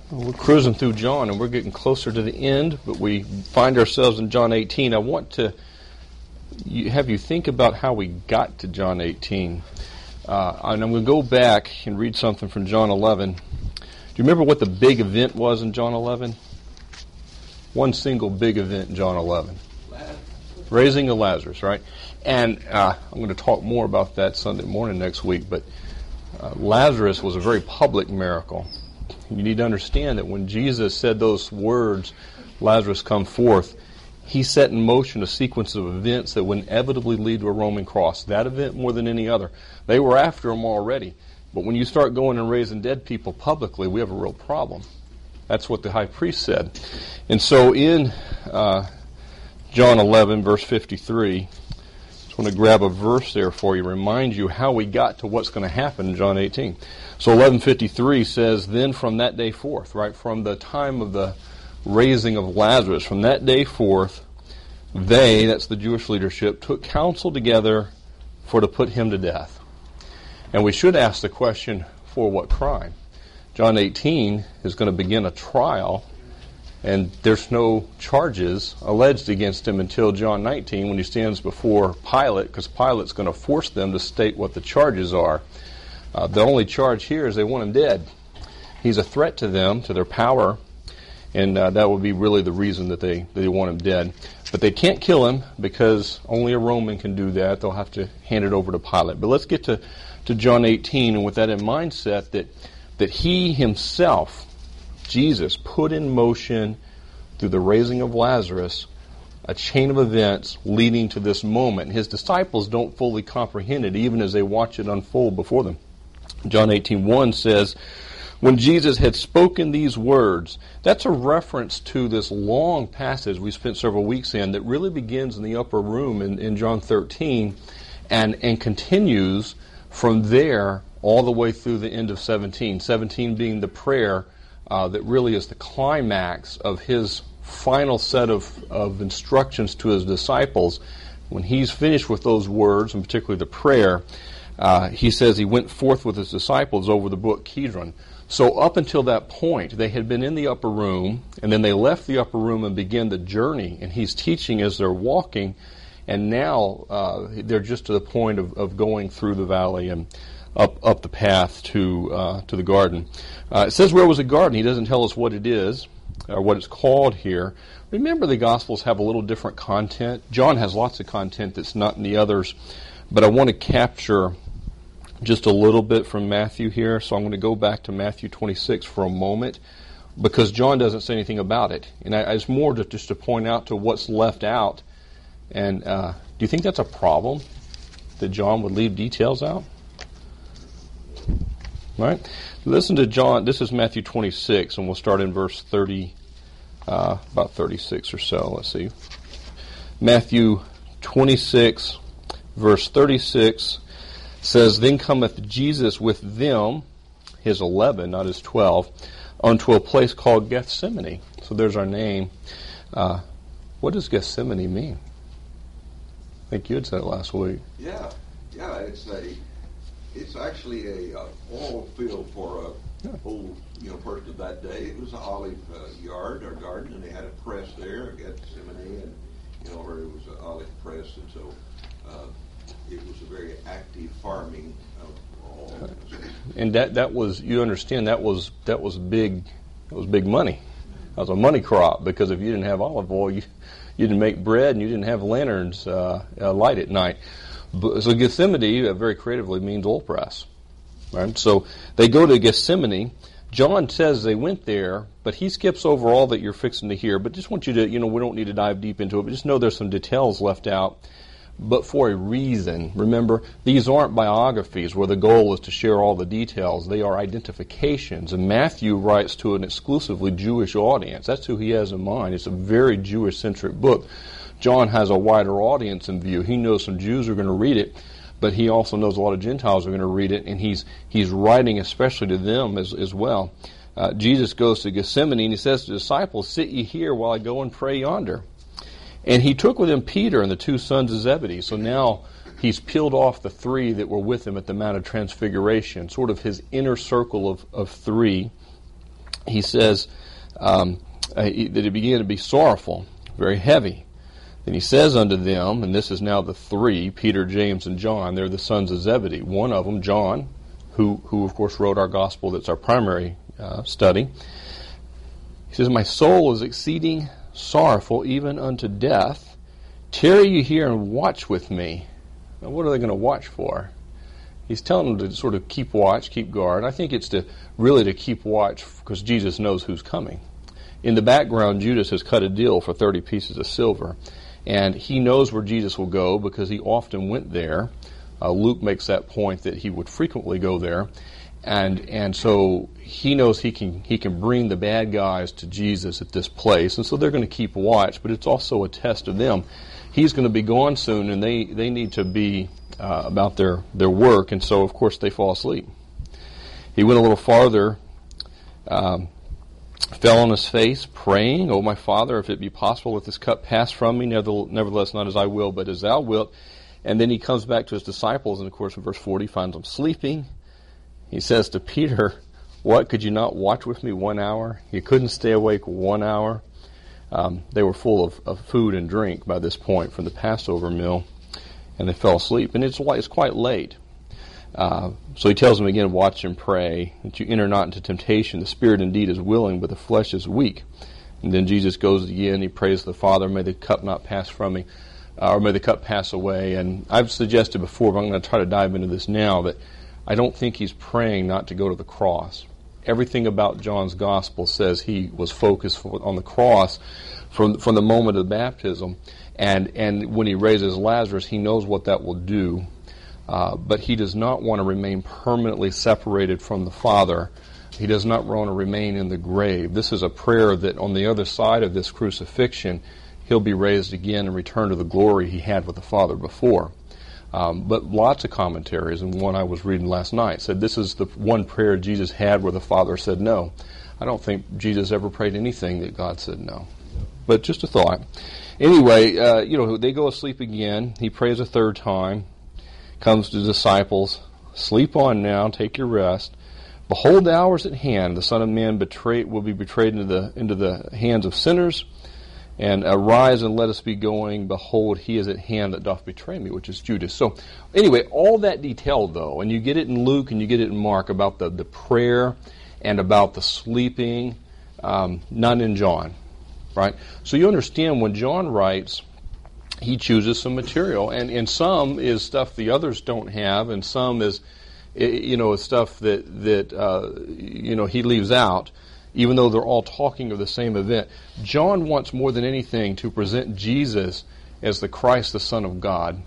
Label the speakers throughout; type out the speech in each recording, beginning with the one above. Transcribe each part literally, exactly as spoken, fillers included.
Speaker 1: We're cruising through John, and we're getting closer to the end, but we find ourselves in John eighteen. I want to have you think about how we got to John eighteen. Uh, and I'm going to go back and read something from John eleven. Do you remember what the big event was in John eleven? One single big event in John eleven. Lazarus. Raising of Lazarus, right? And uh, I'm going to talk more about that Sunday morning next week, but uh, Lazarus was a very public miracle. You need to understand that when Jesus said those words, Lazarus come forth, he set in motion a sequence of events that would inevitably lead to a Roman cross. That event more than any other. They were after him already. But when you start going and raising dead people publicly, we have a real problem. That's what the high priest said. And so in uh, John eleven, verse fifty-three, I just want to grab a verse there for you, remind you how we got to what's going to happen in John eighteen. So eleven fifty-three says, then from that day forth, right, from the time of the raising of Lazarus, from that day forth, they, that's the Jewish leadership, took counsel together for to put him to death. And we should ask the question, for what crime? John eighteen is going to begin a trial, and there's no charges alleged against him until John nineteen when he stands before Pilate, because Pilate's going to force them to state what the charges are. Uh, the only charge here is they want him dead. He's a threat to them, to their power, and uh, that would be really the reason that they, that they want him dead. But they can't kill him because only a Roman can do that. They'll have to hand it over to Pilate. But let's get to, to John eighteen, and with that in mindset, that, that he himself, Jesus, put in motion through the raising of Lazarus a chain of events leading to this moment. His disciples don't fully comprehend it even as they watch it unfold before them. John eighteen one says, when Jesus had spoken these words, that's a reference to this long passage we spent several weeks in that really begins in the upper room in, in John thirteen and, and continues from there all the way through the end of seventeen. seventeen being the prayer uh, that really is the climax of his final set of, of instructions to his disciples. When he's finished with those words, and particularly the prayer, Uh, he says he went forth with his disciples over the brook Kidron. So up until that point, they had been in the upper room, and then they left the upper room and began the journey, and he's teaching as they're walking, and now uh, they're just to the point of, of going through the valley and up up the path to uh, to the garden. Uh, it says where was the garden? He doesn't tell us what it is, or what it's called here. Remember, the Gospels have a little different content. John has lots of content that's not in the others, but I want to capture just a little bit from Matthew here, so I'm going to go back to Matthew twenty-six for a moment, because John doesn't say anything about it. And I, it's more to, just to point out to what's left out. And uh, do you think that's a problem, that John would leave details out? Right? Listen to John. This is Matthew twenty-six, and we'll start in verse thirty, uh, about thirty-six or so. Let's see. Matthew twenty-six, verse thirty-six, says, then cometh Jesus with them, his eleven, not his twelve, unto a place called Gethsemane. So there's our name. Uh, what does Gethsemane mean? I think you had said it last week.
Speaker 2: Yeah, yeah, it's a, it's actually a uh, oil field for a yeah. old, you know, person of that day. It was an olive uh, yard or garden, and they had a press there, Gethsemane, and you know, where it was an olive press, and so. Uh, It was a very active farming of all.
Speaker 1: And that, that was, you understand, that was that was big, that was big money. That was a money crop, because if you didn't have olive oil, you, you didn't make bread, and you didn't have lanterns uh, uh, light at night. But, so Gethsemane, uh, very creatively, means oil press. Right? So they go to Gethsemane. John says they went there, but he skips over all that you're fixing to hear. But just want you to, you know, we don't need to dive deep into it, but just know there's some details left out. But for a reason. Remember, these aren't biographies where the goal is to share all the details. They are identifications. And Matthew writes to an exclusively Jewish audience. That's who he has in mind. It's a very Jewish-centric book. John has a wider audience in view. He knows some Jews are going to read it, but he also knows a lot of Gentiles are going to read it, and he's he's writing especially to them as, as well. Uh, Jesus goes to Gethsemane, and he says to the disciples, sit ye here while I go and pray yonder. And he took with him Peter and the two sons of Zebedee. So now he's peeled off the three that were with him at the Mount of Transfiguration, sort of his inner circle of, of three. he says um, uh, he, that he began to be sorrowful, very heavy. Then he says unto them, and this is now the three, Peter, James, and John, they're the sons of Zebedee. One of them, John, who, who of course wrote our gospel, that's our primary uh, study. He says, my soul is exceeding sorrowful, even unto death. Tarry you here and watch with me. Now, what are they going to watch for? He's telling them to sort of keep watch, keep guard. I think it's to really to keep watch because Jesus knows who's coming. In the background, Judas has cut a deal for thirty pieces of silver. And he knows where Jesus will go because he often went there. Uh, Luke makes that point that he would frequently go there. And and so he knows he can he can bring the bad guys to Jesus at this place. And so they're going to keep watch, but it's also a test of them. He's going to be gone soon, and they, they need to be uh, about their, their work. And so, of course, they fall asleep. He went a little farther, um, fell on his face, praying, O my Father, if it be possible, let this cup pass from me. Nevertheless, not as I will, but as thou wilt. And then he comes back to his disciples, and of course, in verse forty, he finds them sleeping. He says to Peter, what, could you not watch with me one hour? You couldn't stay awake one hour? Um, they were full of, of food and drink by this point from the Passover meal, and they fell asleep. And it's, it's quite late. Uh, so he tells them again, watch and pray, that you enter not into temptation. The spirit indeed is willing, but the flesh is weak. And then Jesus goes again, he prays to the Father, may the cup not pass from me, uh, or may the cup pass away. And I've suggested before, but I'm going to try to dive into this now, that I don't think he's praying not to go to the cross. Everything about John's gospel says he was focused on the cross from from the moment of baptism. And, and when he raises Lazarus, he knows what that will do. Uh, but he does not want to remain permanently separated from the Father. He does not want to remain in the grave. This is a prayer that on the other side of this crucifixion, he'll be raised again and return to the glory he had with the Father before. Um, but lots of commentaries, and one I was reading last night, said this is the one prayer Jesus had where the Father said no. I don't think Jesus ever prayed anything that God said no. But just a thought. Anyway, uh, you know, they go asleep again. He prays a third time. Comes to the disciples, sleep on now, take your rest. Behold, the hour is at hand. The Son of Man betray, will be betrayed into the into the hands of sinners. And arise and let us be going. Behold, he is at hand that doth betray me, which is Judas. So anyway, all that detail, though, and you get it in Luke and you get it in Mark about the, the prayer and about the sleeping, um, not in John, right? So you understand when John writes, he chooses some material, and, and some is stuff the others don't have, and some is, you know, stuff that that uh, you know he leaves out, even though they're all talking of the same event. John wants more than anything to present Jesus as the Christ, the Son of God,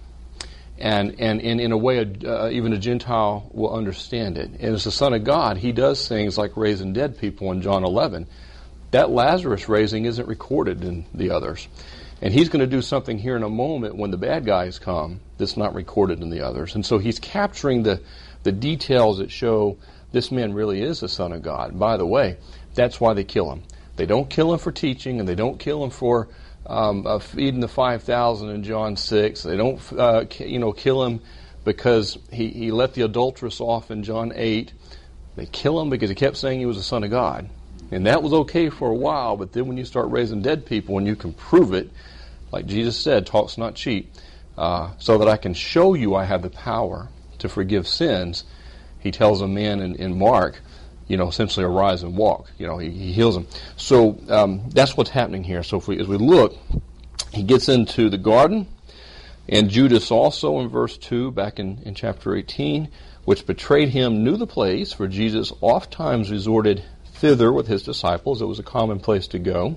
Speaker 1: and and, and in a way, uh, even a Gentile will understand it. And as the Son of God, he does things like raising dead people in John eleven. That Lazarus raising isn't recorded in the others. And he's going to do something here in a moment when the bad guys come that's not recorded in the others. And so he's capturing the, the details that show this man really is the Son of God. By the way, that's why they kill him. They don't kill him for teaching, and they don't kill him for um, uh, feeding the five thousand in John six. They don't uh, you know, kill him because he, he let the adulteress off in John eight. They kill him because he kept saying he was the Son of God. And that was okay for a while, but then when you start raising dead people and you can prove it, like Jesus said, talk's not cheap, uh, so that I can show you I have the power to forgive sins, he tells a man in, in Mark, you know, essentially arise and walk. You know, he, he heals him. So um, that's what's happening here. So if we, as we look, he gets into the garden, and Judas also in verse two, back in, in chapter eighteen, which betrayed him, knew the place, for Jesus oft times resorted thither with his disciples. It was a common place to go.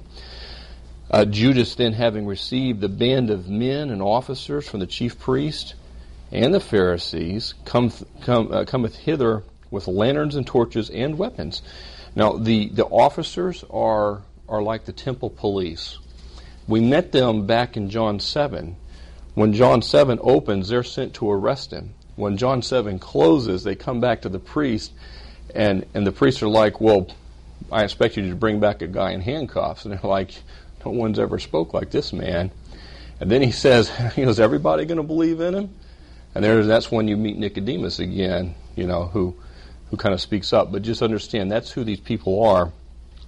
Speaker 1: Uh, Judas then, having received the band of men and officers from the chief priest and the Pharisees, come, come, uh, cometh hither with lanterns and torches and weapons. Now, the, the officers are, are like the temple police. We met them back in John seven. When John seven opens, they're sent to arrest him. When John seven closes, they come back to the priest, and, and the priests are like, well, I expect you to bring back a guy in handcuffs. And they're like, no one's ever spoke like this man. And then he says, you know, is everybody going to believe in him? And there, that's when you meet Nicodemus again, you know, who who kind of speaks up. But just understand, that's who these people are.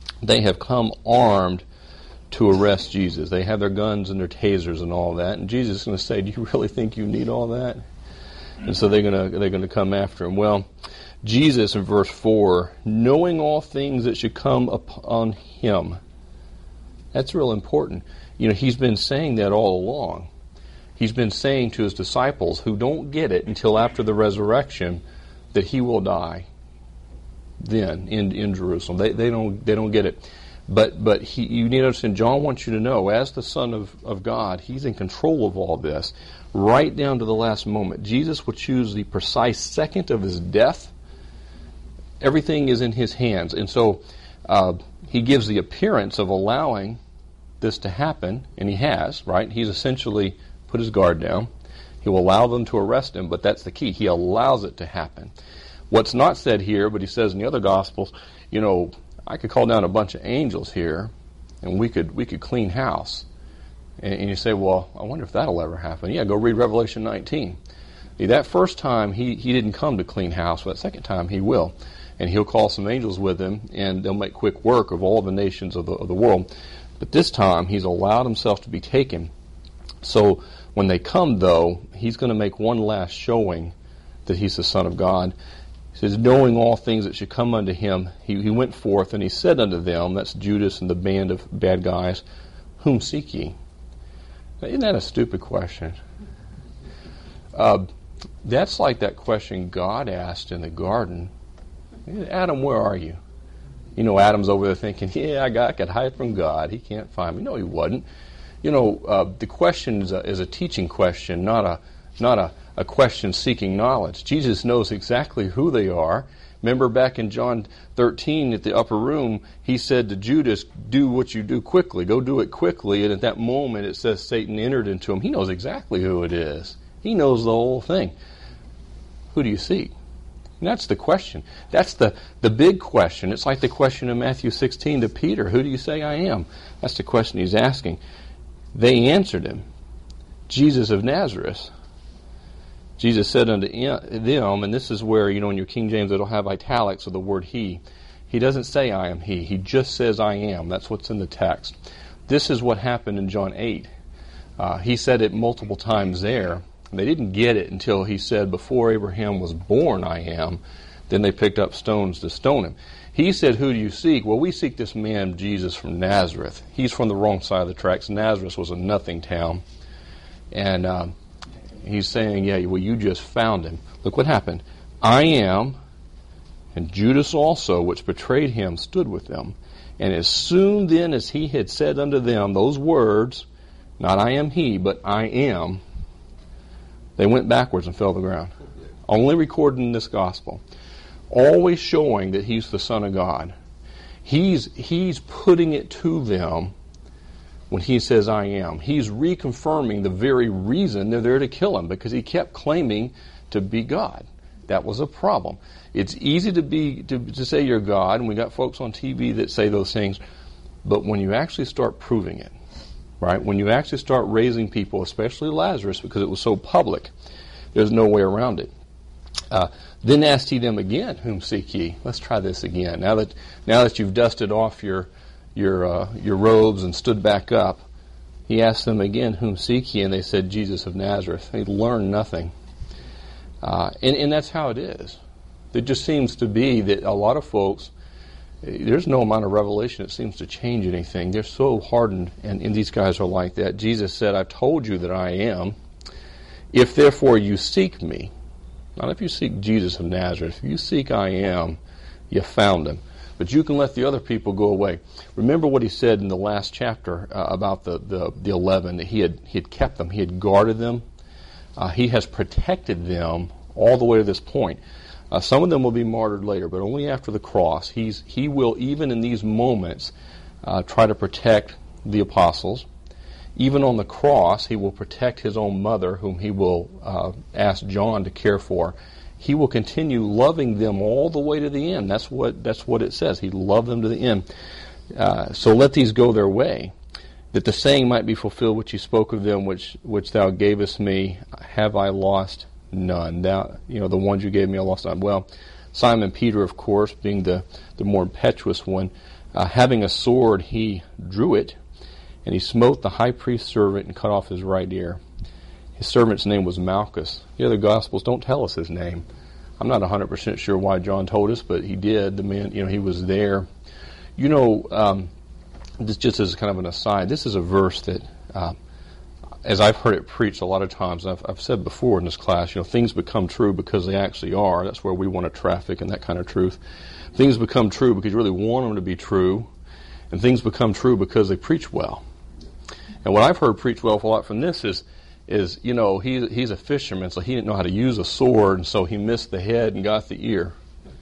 Speaker 1: they have come armed to arrest Jesus. They have their guns and their tasers and all that. And Jesus is going to say, do you really think you need all that? And so they're going to they're going to come after him. Well, Jesus in verse four, knowing all things that should come upon him. That's real important. You know, he's been saying that all along. He's been saying to his disciples who don't get it until after the resurrection that he will die then in, in Jerusalem. They they don't they don't get it. But but he, you need to understand, John wants you to know, as the Son of, of God, he's in control of all this, right down to the last moment. Jesus will choose the precise second of his death. Everything is in his hands. And so uh, he gives the appearance of allowing this to happen, and he has, right? He's essentially put his guard down. He will allow them to arrest him, but that's the key. He allows it to happen. What's not said here, but he says in the other Gospels, you know, I could call down a bunch of angels here, and we could we could clean house. And, and you say, well, I wonder if that'll ever happen. Yeah, go read Revelation nineteen. See, that first time, he, he didn't come to clean house, but that second time, he will. And he'll call some angels with him, and they'll make quick work of all the nations of the, of the world. But this time, he's allowed himself to be taken. So when they come, though, he's going to make one last showing that he's the Son of God. He says, knowing all things that should come unto him, he, he went forth and he said unto them, that's Judas and the band of bad guys, whom seek ye? Now, isn't that a stupid question? Uh, that's like that question God asked in the garden. Adam, where are you? You know, Adam's over there thinking, yeah, I, got, I could hide from God. He can't find me. No, he wasn't. You know, uh, the question is a, is a teaching question, not a not a, a question seeking knowledge. Jesus knows exactly who they are. Remember back in John thirteen at the upper room, he said to Judas, do what you do quickly. Go do it quickly. And at that moment, it says Satan entered into him. He knows exactly who it is. He knows the whole thing. Who do you seek? And that's the question. That's the, the big question. It's like the question in Matthew sixteen to Peter, who do you say I am? That's the question he's asking. They answered him, Jesus of Nazareth. Jesus said unto them, and this is where, you know, in your King James it'll have italics of the word he. He doesn't say I am he. He just says I am. That's what's in the text. This is what happened in John eight. Uh, he said it multiple times there. They didn't get it until he said, before Abraham was born, I am. Then they picked up stones to stone him. He said, who do you seek? Well, we seek this man, Jesus from Nazareth. He's from the wrong side of the tracks. Nazareth was a nothing town. And uh, he's saying, yeah, well, you just found him. Look what happened. I am, and Judas also, which betrayed him, stood with them. And as soon then as he had said unto them those words, not I am he, but I am, they went backwards and fell to the ground. Only recorded in this gospel. Always showing that he's the Son of God. He's, he's putting it to them when he says, I am. He's reconfirming the very reason they're there to kill him, because he kept claiming to be God. That was a problem. It's easy to be to, to say you're God, and we got folks on T V that say those things, but when you actually start proving it, right? When you actually start raising people, especially Lazarus, because it was so public, there's no way around it. Uh, then asked he them again, whom seek ye? Let's try this again. Now that now that you've dusted off your your uh, your robes and stood back up, he asked them again, whom seek ye? And they said, Jesus of Nazareth. They learned nothing. Uh, and, and that's how it is. It just seems to be that a lot of folks, there's no amount of revelation that seems to change anything. They're so hardened, and, and these guys are like that. Jesus said, I've told you that I am. If therefore you seek me, not if you seek Jesus of Nazareth, if you seek I am, you found him. But you can let the other people go away. Remember what he said in the last chapter uh, about the, the, the eleven, that he had, he had kept them, he had guarded them. Uh, he has protected them all the way to this point. Uh, some of them will be martyred later, but only after the cross. He's, he will, even in these moments, uh, try to protect the apostles. Even on the cross, he will protect his own mother, whom he will uh, ask John to care for. He will continue loving them all the way to the end. That's what that's what it says. He loved them to the end. Uh, so let these go their way, that the saying might be fulfilled which he spoke of them, which which thou gavest me, have I lost none. Thou, you know, the ones you gave me, I lost none. Well, Simon Peter, of course, being the, the more impetuous one, Uh, having a sword, he drew it, and he smote the high priest's servant and cut off his right ear. His servant's name was Malchus. The other Gospels don't tell us his name. I'm not one hundred percent sure why John told us, but he did. The man, you know, he was there. You know, um, this just as kind of an aside, this is a verse that, uh, as I've heard it preached a lot of times, and I've, I've said before in this class, you know, things become true because they actually are. That's where we want to traffic in that kind of truth. Things become true because you really want them to be true, and things become true because they preach well. And what I've heard preached well a lot from this is, is you know, he, he's a fisherman, so he didn't know how to use a sword, and so he missed the head and got the ear.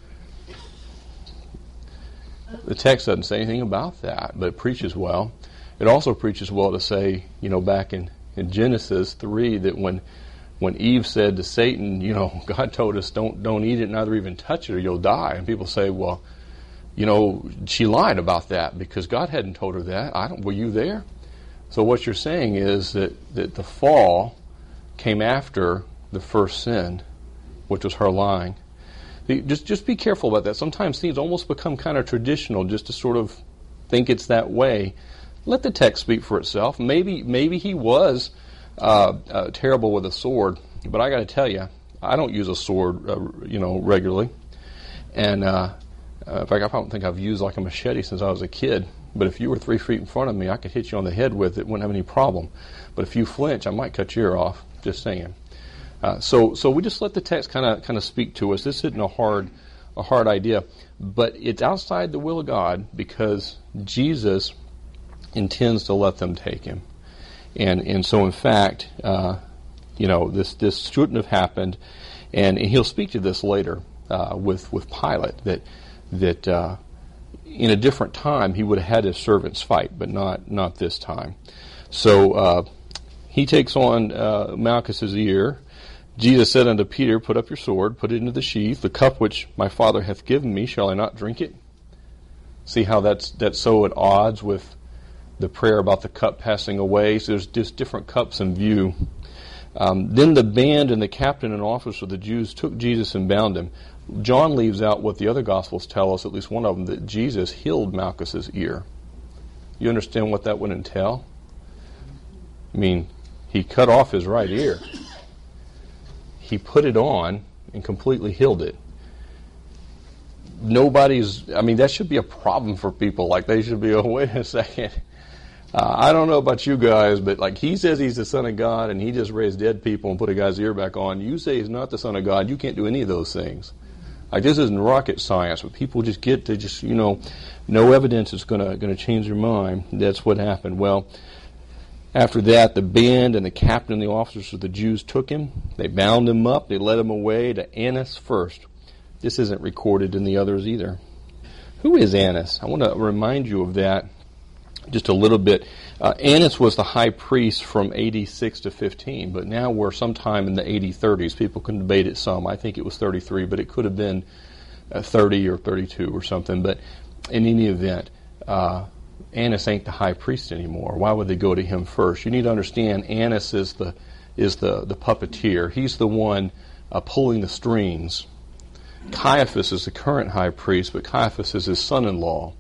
Speaker 1: The text doesn't say anything about that, but it preaches well. It also preaches well to say, you know, back in, in Genesis three, that when when Eve said to Satan, you know, God told us don't don't eat it, neither even touch it, or you'll die. And people say, well, you know, she lied about that because God hadn't told her that. I don't. Were you there? So what you're saying is that, that the fall came after the first sin, which was her lying. Just just be careful about that. Sometimes things almost become kind of traditional just to sort of think it's that way. Let the text speak for itself. Maybe maybe he was uh, uh, terrible with a sword, but I got to tell you, I don't use a sword, uh, you know, regularly. And uh, uh, in fact, I don't think I've used like a machete since I was a kid. But if you were three feet in front of me, I could hit you on the head with it. Wouldn't have any problem. But if you flinch, I might cut your ear off. Just saying. Uh, so so we just let the text kind of kind of speak to us. This isn't a hard a hard idea, but it's outside the will of God because Jesus intends to let them take him, and and so in fact, uh, you know, this this shouldn't have happened, and, and he'll speak to this later uh, with with Pilate that that uh, in a different time he would have had his servants fight, but not not this time. So uh, he takes on uh, Malchus's ear. Jesus said unto Peter, put up your sword, put it into the sheath. The cup which my Father hath given me, shall I not drink it? See how that's that's so at odds with the prayer about the cup passing away. So there's just different cups in view. Um, then the band and the captain and officer of the Jews took Jesus and bound him. John leaves out what the other Gospels tell us, at least one of them, that Jesus healed Malchus's ear. You understand what that would entail? I mean, he cut off his right ear. He put it on and completely healed it. Nobody's, I mean, that should be a problem for people. Like, they should be, oh, wait a second. Uh, I don't know about you guys, but like, he says he's the Son of God and he just raised dead people and put a guy's ear back on. You say he's not the Son of God. You can't do any of those things. Like, this isn't rocket science, but people just get to just, you know, no evidence is going to going to change their mind. That's what happened. Well, after that, the band and the captain and the officers of the Jews took him. They bound him up. They led him away to Annas first. This isn't recorded in the others either. Who is Annas? I want to remind you of that just a little bit. Uh, Annas was the high priest from A D six to fifteen, but now we're sometime in the A D thirties. People can debate it some. I think it was thirty-three, but it could have been uh, thirty or thirty-two or something. But in any event, uh, Annas ain't the high priest anymore. Why would they go to him first? You need to understand Annas is the is the, the puppeteer. He's the one uh, pulling the strings. Caiaphas is the current high priest, but Caiaphas is his son-in-law.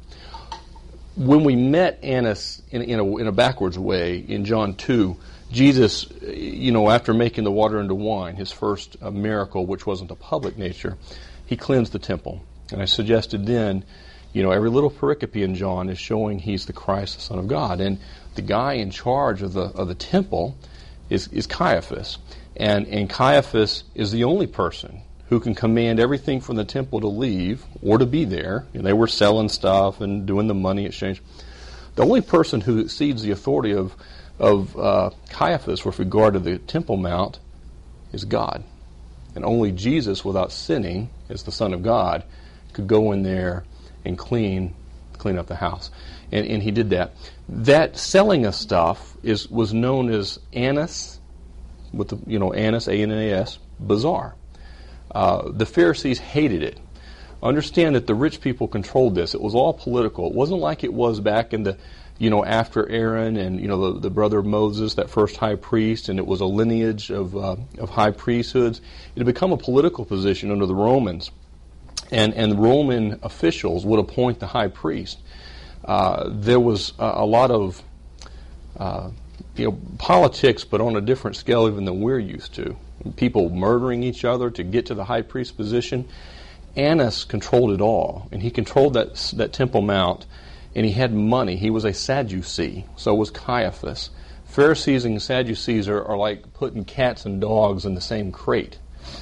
Speaker 1: When we met Annas in, in, a, in a backwards way in John two, Jesus, you know, after making the water into wine, his first uh, miracle, which wasn't a public nature, he cleansed the temple. And I suggested then, you know, every little pericope in John is showing he's the Christ, the Son of God. And the guy in charge of the of the temple is, is Caiaphas. And, and Caiaphas is the only person who can command everything from the temple to leave or to be there. And they were selling stuff and doing the money exchange. The only person who exceeds the authority of, of uh, Caiaphas with regard to the Temple Mount is God. And only Jesus, without sinning, as the Son of God, could go in there and clean clean up the house. And, and he did that. That selling of stuff is was known as Annas, with the, you know, Annas, A N N A S, bazaar. Uh, the Pharisees hated it. Understand that the rich people controlled this. It was all political. It wasn't like it was back in the, you know, after Aaron and, you know, the, the brother of Moses, that first high priest, and it was a lineage of uh, of high priesthoods. It had become a political position under the Romans. And and Roman officials would appoint the high priest. uh, there was a, a lot of uh, you know, politics, but on a different scale even than we're used to. People murdering each other to get to the high priest position. Annas controlled it all, and he controlled that that Temple Mount, and he had money. He was a Sadducee, so was Caiaphas. Pharisees and Sadducees are, are like putting cats and dogs in the same crate.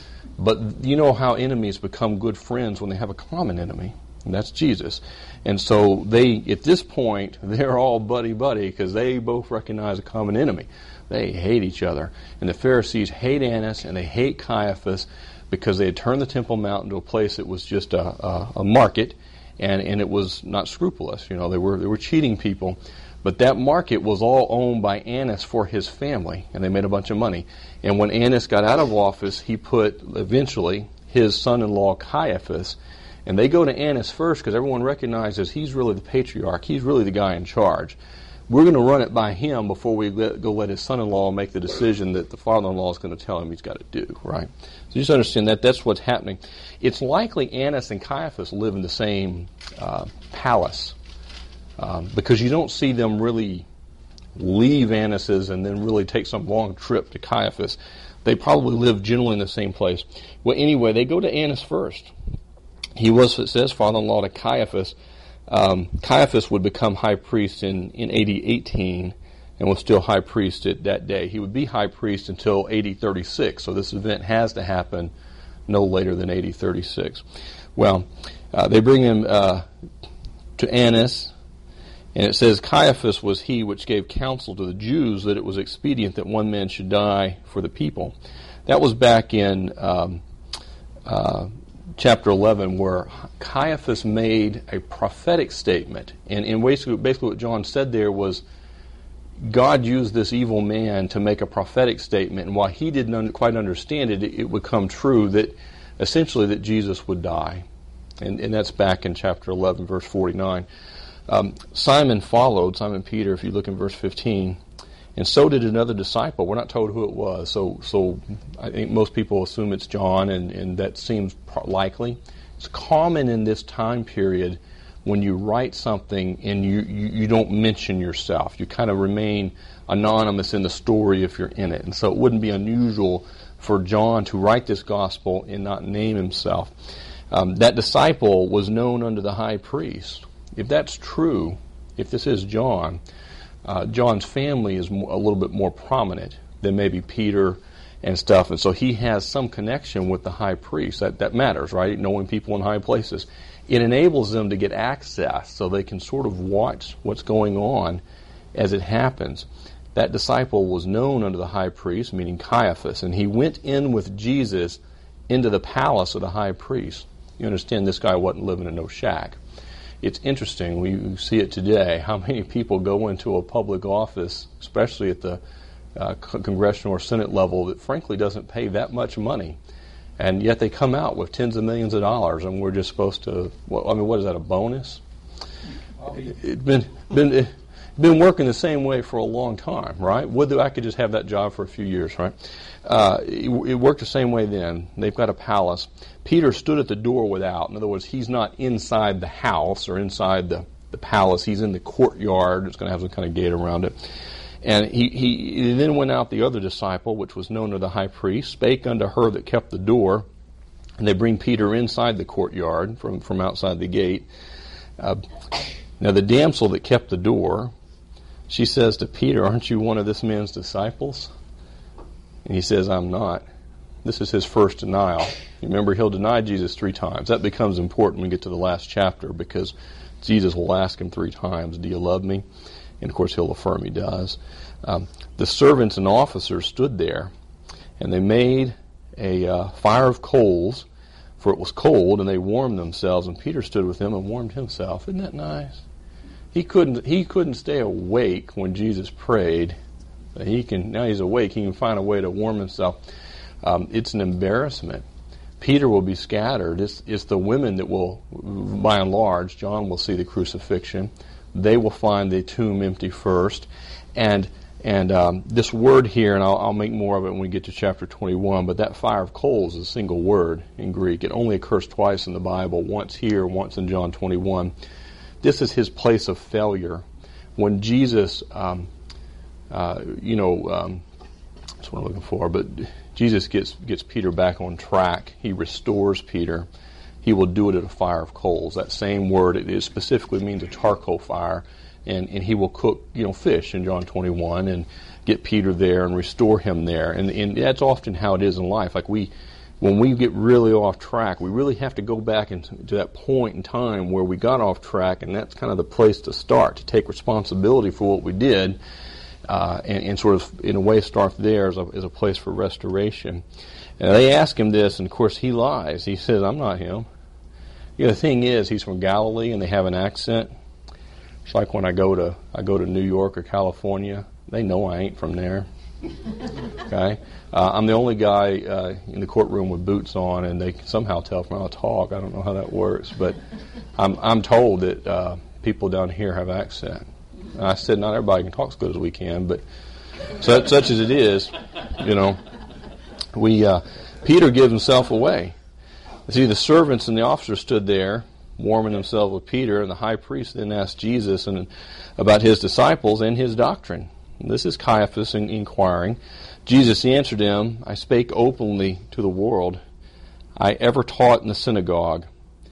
Speaker 1: But you know how enemies become good friends when they have a common enemy, and that's Jesus. And so they, at this point, they're all buddy-buddy because they both recognize a common enemy. They hate each other. And the Pharisees hate Annas and they hate Caiaphas because they had turned the Temple Mount into a place that was just a, a, a market, and, and it was not scrupulous. You know, they were they were cheating people. But that market was all owned by Annas for his family, and they made a bunch of money. And when Annas got out of office, he put, eventually, his son-in-law Caiaphas, and they go to Annas first because everyone recognizes he's really the patriarch. He's really the guy in charge. We're going to run it by him before we let, go let his son-in-law make the decision that the father-in-law is going to tell him he's got to do, right? So just understand that that's what's happening. It's likely Annas and Caiaphas live in the same uh, palace um, because you don't see them really leave Annas's and then really take some long trip to Caiaphas. They probably live generally in the same place. Well, anyway, they go to Annas first. He was, it says, father-in-law to Caiaphas. Um, Caiaphas would become high priest in, in A D eighteen and was still high priest at that day. He would be high priest until A D thirty-six, so this event has to happen no later than A D thirty-six. Well, uh, they bring him uh, to Annas, and it says, Caiaphas was he which gave counsel to the Jews that it was expedient that one man should die for the people. That was back in Um, uh, chapter eleven, where Caiaphas made a prophetic statement. And, and basically, basically what John said there was God used this evil man to make a prophetic statement, and while he didn't un- quite understand it, it, it would come true that essentially that Jesus would die. And, and that's back in chapter eleven, verse forty-nine. Um, Simon followed, Simon Peter, if you look in verse fifteen, and so did another disciple. We're not told who it was, so so I think most people assume it's John, and, and that seems likely. It's common in this time period when you write something and you, you, you don't mention yourself. You kind of remain anonymous in the story if you're in it. And so it wouldn't be unusual for John to write this gospel and not name himself. Um, that disciple was known unto the high priest. If that's true, if this is John, Uh, John's family is more, a little bit more prominent than maybe Peter and stuff, and so he has some connection with the high priest. That that matters, right? Knowing people in high places. It enables them to get access so they can sort of watch what's going on as it happens. That disciple was known unto the high priest, meaning Caiaphas, and he went in with Jesus into the palace of the high priest. You understand, this guy wasn't living in no shack. It's interesting, we see it today, how many people go into a public office, especially at the uh, congressional or Senate level, that frankly doesn't pay that much money. And yet they come out with tens of millions of dollars, and we're just supposed to, well, I mean, what is that, a bonus? It's been, been, it, been working the same way for a long time, right? Would I could just have that job for a few years, right? Uh, it, it worked the same way then. They've got a palace. Peter stood at the door without. In other words, he's not inside the house or inside the, the palace. He's in the courtyard. It's going to have some kind of gate around it. And he, he, he then went out the other disciple, which was known to the high priest, spake unto her that kept the door. And they bring Peter inside the courtyard from, from outside the gate. Uh, now the damsel that kept the door, she says to Peter, aren't you one of this man's disciples? And he says, I'm not. This is his first denial. You remember, he'll deny Jesus three times. That becomes important when we get to the last chapter, because Jesus will ask him three times, do you love me? And of course he'll affirm he does. Um, the servants and officers stood there, and they made a uh, fire of coals, for it was cold, and they warmed themselves, and Peter stood with them and warmed himself. Isn't that nice? He couldn't he couldn't stay awake when Jesus prayed. He can now he's awake. He can find a way to warm himself. Um, it's an embarrassment. Peter will be scattered. It's, it's the women that will, by and large, John will see the crucifixion. They will find the tomb empty first. And and um, this word here, and I'll, I'll make more of it when we get to chapter twenty-one, but that fire of coals is a single word in Greek. It only occurs twice in the Bible, once here, once in John twenty-one. this is his place of failure. When Jesus, um, uh, you know, um, that's what I'm looking for, but Jesus gets gets Peter back on track. He restores Peter. He will do it at a fire of coals. That same word, it is specifically means a charcoal fire. And, and he will cook, you know, fish in John twenty-one and get Peter there and restore him there. And, and that's often how it is in life. Like we, when we get really off track, we really have to go back into to that point in time where we got off track, and that's kind of the place to start, to take responsibility for what we did, uh, and, and sort of, in a way, start there as a, as a place for restoration. And they ask him this, and of course he lies. He says, I'm not him. You know, the thing is, he's from Galilee, and they have an accent. It's like when I go to I go to New York or California, they know I ain't from there. Okay, uh, I'm the only guy uh, in the courtroom with boots on, and they can somehow tell from how I talk. I don't know how that works, but I'm I'm told that uh, people down here have accent. And I said not everybody can talk as good as we can, but such, such as it is, you know, we uh, Peter gives himself away. See, the servants and the officers stood there, warming themselves with Peter, and the high priest then asked Jesus and about his disciples and his doctrine. This is Caiaphas in, inquiring. Jesus answered him, I spake openly to the world. I ever taught in the synagogue.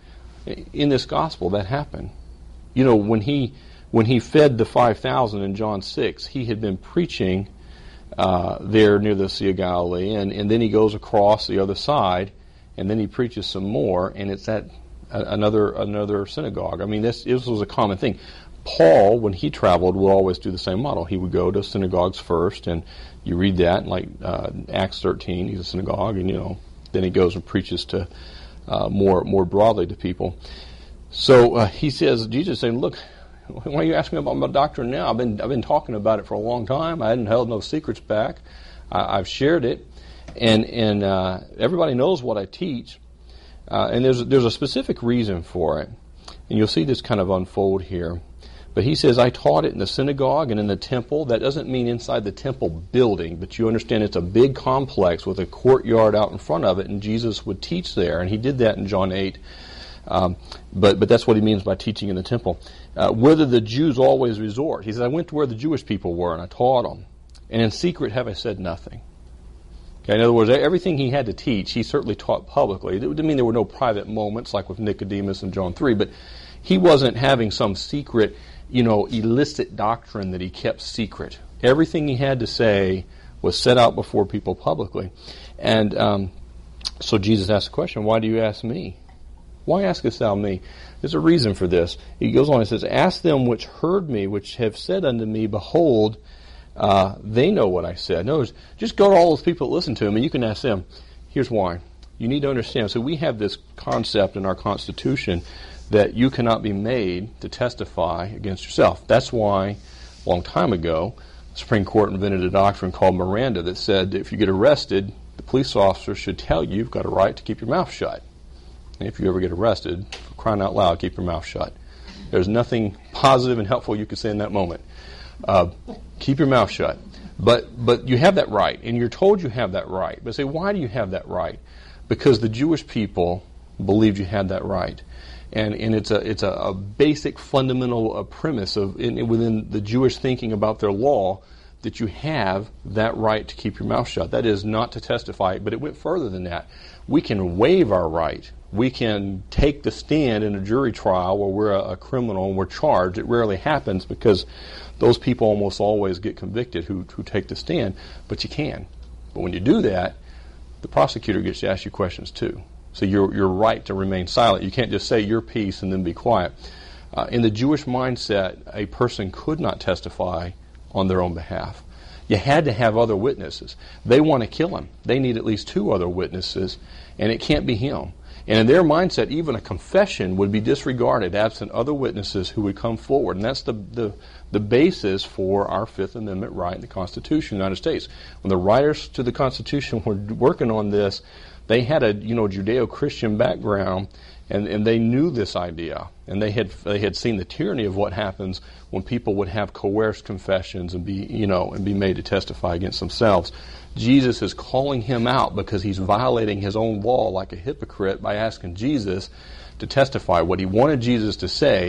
Speaker 1: In this gospel, that happened. You know, when he when he fed the five thousand in John six, he had been preaching uh, there near the Sea of Galilee, and, and then he goes across the other side, and then he preaches some more, and it's at another another synagogue. I mean, this, this was a common thing. Paul, when he traveled, would always do the same model. He would go to synagogues first, and you read that, like uh, Acts thirteen, he's a synagogue, and you know, then he goes and preaches to uh, more more broadly to people. So uh, he says, Jesus is saying, look, why are you asking me about my doctrine now? I've been I've been talking about it for a long time. I hadn't held no secrets back. I, I've shared it, and and uh, everybody knows what I teach. Uh, and there's there's a specific reason for it, and you'll see this kind of unfold here. But he says, I taught it in the synagogue and in the temple. That doesn't mean inside the temple building, but you understand it's a big complex with a courtyard out in front of it, and Jesus would teach there, and he did that in John eight. Um, but but that's what he means by teaching in the temple. Uh, whether the Jews always resort. He says, I went to where the Jewish people were, and I taught them. And in secret have I said nothing. Okay, in other words, everything he had to teach, he certainly taught publicly. It didn't mean there were no private moments like with Nicodemus in John three, but he wasn't having some secret, you know, illicit doctrine that he kept secret. Everything he had to say was set out before people publicly. And um, so Jesus asked the question, why do you ask me? Why askest thou me? There's a reason for this. He goes on and says, ask them which heard me, which have said unto me, behold, uh, they know what I said. In other words, just go to all those people that listen to him, and you can ask them. Here's why. You need to understand. So we have this concept in our Constitution that you cannot be made to testify against yourself. That's why, a long time ago, the Supreme Court invented a doctrine called Miranda that said that if you get arrested, the police officer should tell you you've got a right to keep your mouth shut. And if you ever get arrested, for crying out loud, keep your mouth shut. There's nothing positive and helpful you could say in that moment. Uh, keep your mouth shut. But but you have that right, and you're told you have that right. But say, why do you have that right? Because the Jewish people believed you had that right. And and it's a it's a, a basic fundamental uh, premise of in, within the Jewish thinking about their law that you have that right to keep your mouth shut. That is not to testify, but it went further than that. We can waive our right. We can take the stand in a jury trial where we're a, a criminal and we're charged. It rarely happens because those people almost always get convicted who who take the stand, but you can. But when you do that, the prosecutor gets to ask you questions too. So you're, you're right to remain silent. You can't just say your piece and then be quiet. Uh, in the Jewish mindset, a person could not testify on their own behalf. You had to have other witnesses. They want to kill him. They need at least two other witnesses, and it can't be him. And in their mindset, even a confession would be disregarded absent other witnesses who would come forward. And that's the, the, the basis for our Fifth Amendment right in the Constitution of the United States. When the writers to the Constitution were working on this, they had a you know Judeo-Christian background, and, and they knew this idea, and they had they had seen the tyranny of what happens when people would have coerced confessions and be you know and be made to testify against themselves. Jesus is calling him out because he's violating his own law like a hypocrite by asking Jesus to testify what he wanted Jesus to say,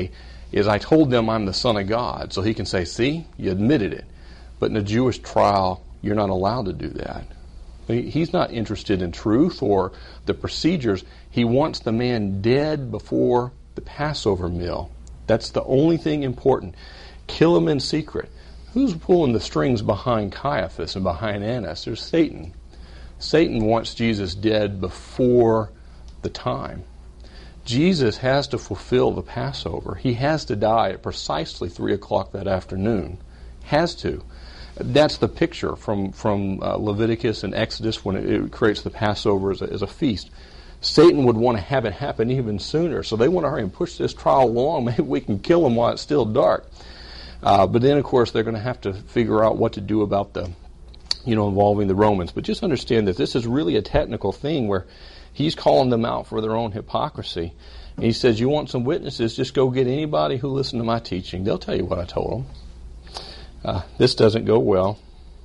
Speaker 1: is I told them I'm the Son of God. So he can say, see, you admitted it. But in a Jewish trial, you're not allowed to do that. He's not interested in truth or the procedures. He wants the man dead before the Passover meal. That's the only thing important. Kill him in secret. Who's pulling the strings behind Caiaphas and behind Annas? There's Satan. Satan wants Jesus dead before the time. Jesus has to fulfill the Passover. He has to die at precisely three o'clock that afternoon. Has to. That's the picture from, from uh, Leviticus and Exodus when it, it creates the Passover as a, as a feast. Satan would want to have it happen even sooner, so they want to hurry and push this trial along. Maybe we can kill him while it's still dark. Uh, but then, of course, they're going to have to figure out what to do about the, you know, involving the Romans. But just understand that this is really a technical thing where he's calling them out for their own hypocrisy. And he says, you want some witnesses, just go get anybody who listened to my teaching. They'll tell you what I told them. Uh, this doesn't go well.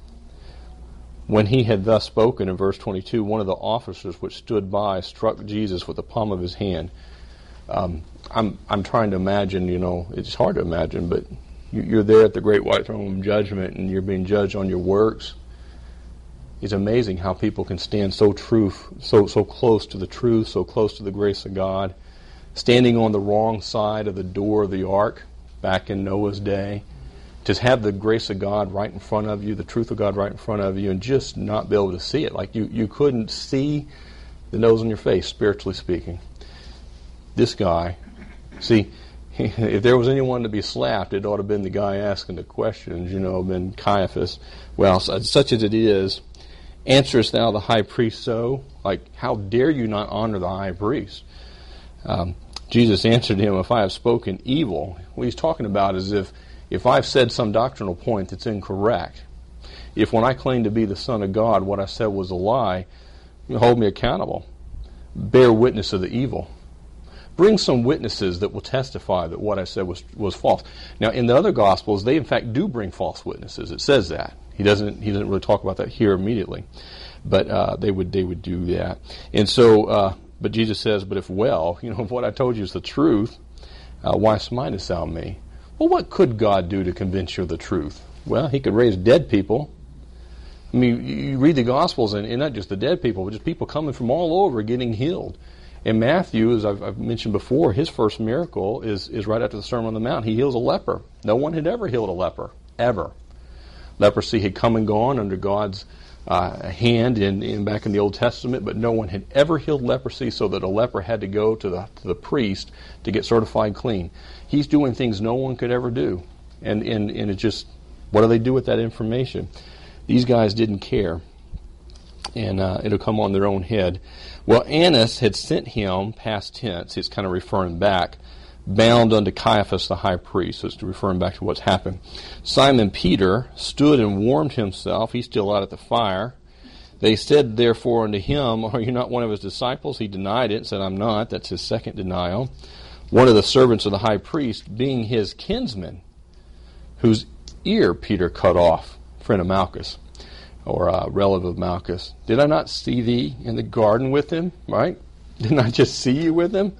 Speaker 1: When he had thus spoken, in verse twenty-two, one of the officers which stood by struck Jesus with the palm of his hand. Um, I'm I'm trying to imagine, you know, it's hard to imagine, but you, you're there at the great white throne of judgment and you're being judged on your works. It's amazing how people can stand so truth, so so close to the truth, so close to the grace of God, standing on the wrong side of the door of the ark back in Noah's day. To have the grace of God right in front of you, the truth of God right in front of you, and just not be able to see it. Like you, you couldn't see the nose on your face, spiritually speaking. This guy, see, if there was anyone to be slapped, it ought to have been the guy asking the questions, you know, been Caiaphas. Well, such as it is, answerest thou the high priest so? Like, how dare you not honor the high priest? Um, Jesus answered him, if I have spoken evil, what he's talking about is if If I've said some doctrinal point that's incorrect, if when I claim to be the Son of God, what I said was a lie, you hold me accountable. Bear witness of the evil. Bring some witnesses that will testify that what I said was was false. Now, in the other Gospels, they in fact do bring false witnesses. It says that. He doesn't. He doesn't really talk about that here immediately, but uh, they would they would do that. And so, uh, but Jesus says, "But if well, you know, if what I told you is the truth, uh, why smitest thou me?" Well, what could God do to convince you of the truth? Well, he could raise dead people. I mean, you read the Gospels, and, and not just the dead people, but just people coming from all over getting healed. And Matthew, as I've, I've mentioned before, his first miracle is, is right after the Sermon on the Mount. He heals a leper. No one had ever healed a leper, ever. Leprosy had come and gone under God's uh, hand in, in back in the Old Testament, but no one had ever healed leprosy so that a leper had to go to the, to the priest to get certified clean. He's doing things no one could ever do. And, and, and it just, what do they do with that information? These guys didn't care. And uh, it'll come on their own head. Well, Annas had sent him, past tense, it's kind of referring back, bound unto Caiaphas the high priest. So it's referring back to what's happened. Simon Peter stood and warmed himself. He's still out at the fire. They said therefore unto him, are you not one of his disciples? He denied it, said, I'm not. That's his second denial. One of the servants of the high priest, being his kinsman, whose ear Peter cut off, friend of Malchus, or a relative of Malchus. Did I not see thee in the garden with him? Right? Didn't I just see you with him?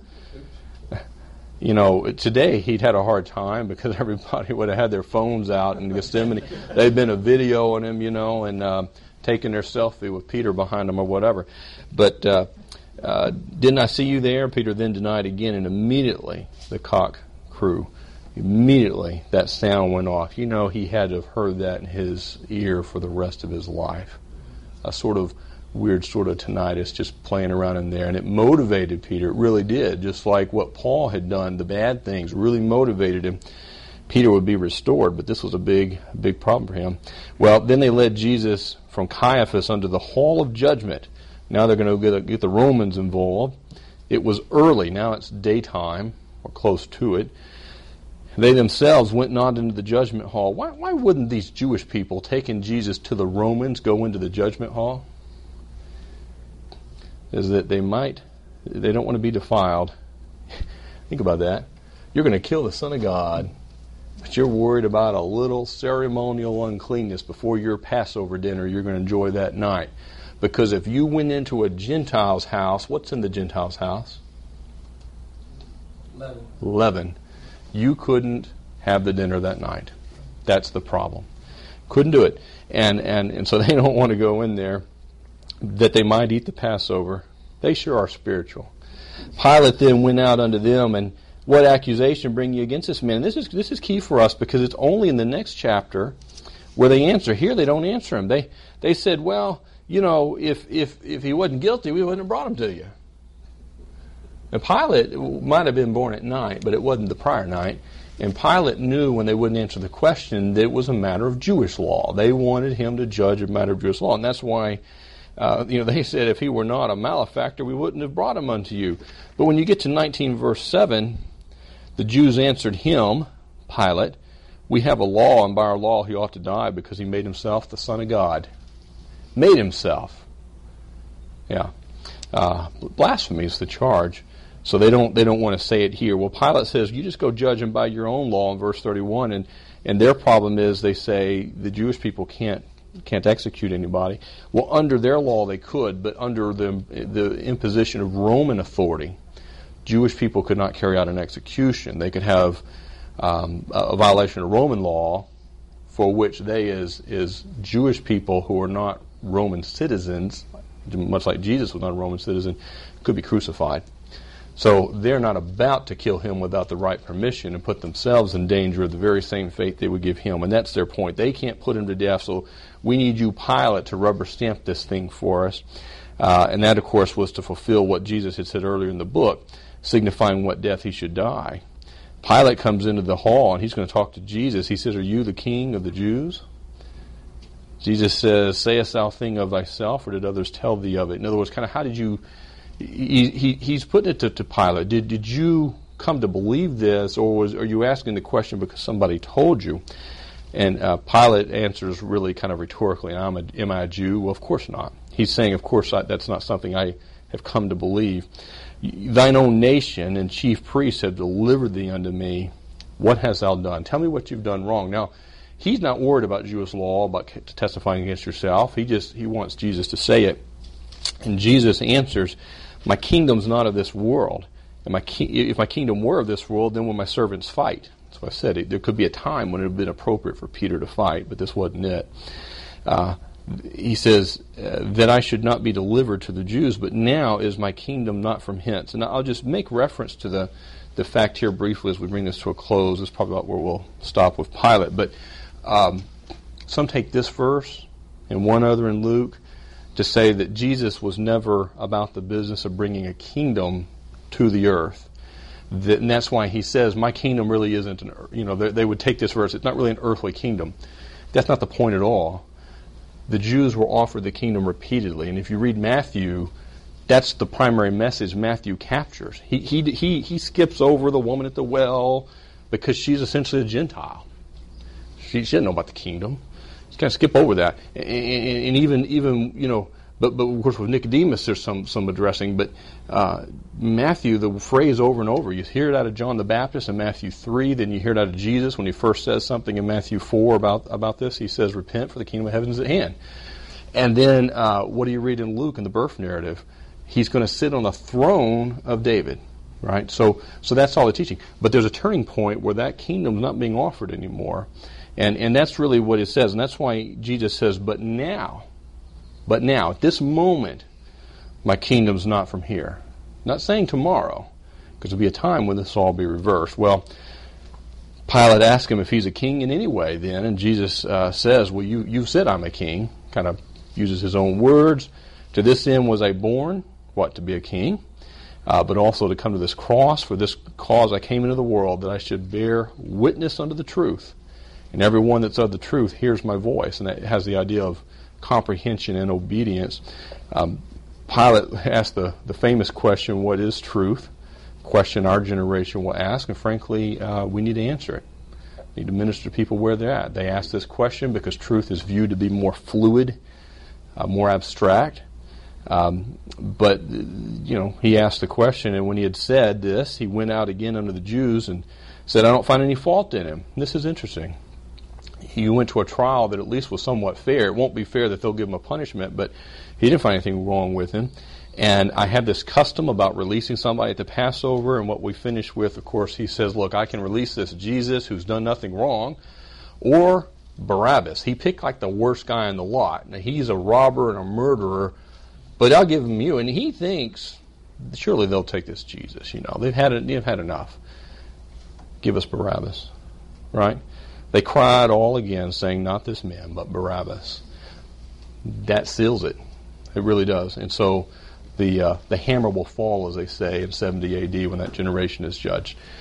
Speaker 1: You know, today he'd had a hard time because everybody would have had their phones out in Gethsemane. They'd been a video on him, you know, and uh, taking their selfie with Peter behind them or whatever. But uh, uh, didn't I see you there? Peter then denied again, and immediately the cock crew. Immediately that sound went off. You know, he had to have heard that in his ear for the rest of his life. A sort of weird sort of tinnitus just playing around in there. And it motivated Peter. It really did. Just like what Paul had done, the bad things really motivated him. Peter would be restored, but this was a big, big problem for him. Well, then they led Jesus from Caiaphas unto the hall of judgment. Now they're going to get, get the Romans involved. It was early. Now it's daytime, or close to it. They themselves went not into the judgment hall. Why, why wouldn't these Jewish people, taking Jesus to the Romans, go into the judgment hall? Is that they might, they don't want to be defiled. Think about that. You're going to kill the Son of God, but you're worried about a little ceremonial uncleanness before your Passover dinner you're going to enjoy that night. Because if you went into a Gentile's house, what's in the Gentile's house?
Speaker 3: Leaven.
Speaker 1: Leaven. You couldn't have the dinner that night. That's the problem. Couldn't do it. And, and, and so they don't want to go in there that they might eat the Passover. They sure are spiritual. Pilate then went out unto them, and what accusation bring ye against this man? And this is this is key for us, because it's only in the next chapter where they answer. Here they don't answer him. They they said, well, you know, if if if he wasn't guilty, we wouldn't have brought him to you. Now, Pilate might have been born at night, but it wasn't the prior night. And Pilate knew when they wouldn't answer the question that it was a matter of Jewish law. They wanted him to judge a matter of Jewish law, and that's why Uh, you know, they said, if he were not a malefactor, we wouldn't have brought him unto you. But when you get to nineteen verse seven, the Jews answered him, Pilate, we have a law, and by our law he ought to die because he made himself the Son of God. Made himself. Yeah. Uh, blasphemy is the charge. So they don't they don't want to say it here. Well, Pilate says, you just go judge him by your own law in verse thirty-one. And, and their problem is they say the Jewish people can't can't execute anybody. Well, under their law they could, but under the the imposition of Roman authority, Jewish people could not carry out an execution. They could have um, a violation of Roman law for which they, as, as Jewish people who are not Roman citizens, much like Jesus was not a Roman citizen, could be crucified. So they're not about to kill him without the right permission and put themselves in danger of the very same fate they would give him. And that's their point. They can't put him to death, so we need you, Pilate, to rubber stamp this thing for us. Uh, and that, of course, was to fulfill what Jesus had said earlier in the book, signifying what death he should die. Pilate comes into the hall, and he's going to talk to Jesus. He says, are you the king of the Jews? Jesus says, sayest thou thing of thyself, or did others tell thee of it? In other words, kind of how did you... He, he, he's putting it to, to Pilate. Did did you come to believe this, or was are you asking the question because somebody told you? And uh, Pilate answers really kind of rhetorically, I'm a, am I a Jew? Well, of course not. He's saying, of course, I, that's not something I have come to believe. Thine own nation and chief priests have delivered thee unto me. What hast thou done? Tell me what you've done wrong. Now, he's not worried about Jewish law, about testifying against yourself. He just he wants Jesus to say it. And Jesus answers, my kingdom's not of this world. And my ki- if my kingdom were of this world, then would my servants fight? That's what I said. It, there could be a time when it would have been appropriate for Peter to fight, but this wasn't it. Uh, he says, uh, that I should not be delivered to the Jews, but now is my kingdom not from hence. And I'll just make reference to the, the fact here briefly as we bring this to a close. This is probably about where we'll stop with Pilate. But um, some take this verse and one other in Luke to say that Jesus was never about the business of bringing a kingdom to the earth. That, and that's why he says, my kingdom really isn't, an, you know, they, they would take this verse, it's not really an earthly kingdom. That's not the point at all. The Jews were offered the kingdom repeatedly, and if you read Matthew, that's the primary message Matthew captures. He, he, he, he skips over the woman at the well because she's essentially a Gentile. She, she doesn't know about the kingdom. Kind of skip over that, and, and, and even even you know, but but of course with Nicodemus there's some some addressing. But uh, Matthew, the phrase over and over, you hear it out of John the Baptist in Matthew three, then you hear it out of Jesus when he first says something in Matthew four about about this. He says, "Repent, for the kingdom of heaven is at hand." And then uh, what do you read in Luke in the birth narrative? He's going to sit on the throne of David, right? So so that's all the teaching. But there's a turning point where that kingdom's not being offered anymore. And and that's really what it says. And that's why Jesus says, but now, but now, at this moment, my kingdom's not from here. Not saying tomorrow, because there'll be a time when this will all be reversed. Well, Pilate asked him if he's a king in any way then, and Jesus uh, says, well, you, you've said I'm a king. Kind of uses his own words. To this end was I born, what, to be a king? Uh, but also to come to this cross. For this cause I came into the world, that I should bear witness unto the truth. And everyone that's of the truth hears my voice. And that has the idea of comprehension and obedience. Um, Pilate asked the, the famous question, what is truth? Question our generation will ask, and frankly, uh, we need to answer it. We need to minister to people where they're at. They ask this question because truth is viewed to be more fluid, uh, more abstract. Um, but, you know, he asked the question, and when he had said this, he went out again unto the Jews and said, I don't find any fault in him. And this is interesting. He went to a trial that at least was somewhat fair. It won't be fair that they'll give him a punishment, but he didn't find anything wrong with him. And I have this custom about releasing somebody at the Passover, and what we finish with, of course, he says, look, I can release this Jesus who's done nothing wrong, or Barabbas. He picked like the worst guy in the lot. Now, he's a robber and a murderer, but I'll give him you. And he thinks, surely they'll take this Jesus. You know, they've had it, they've had enough. Give us Barabbas, right? They cried all again, saying, not this man, but Barabbas. That seals it. It really does. And so the uh, the hammer will fall, as they say, in seventy A D when that generation is judged.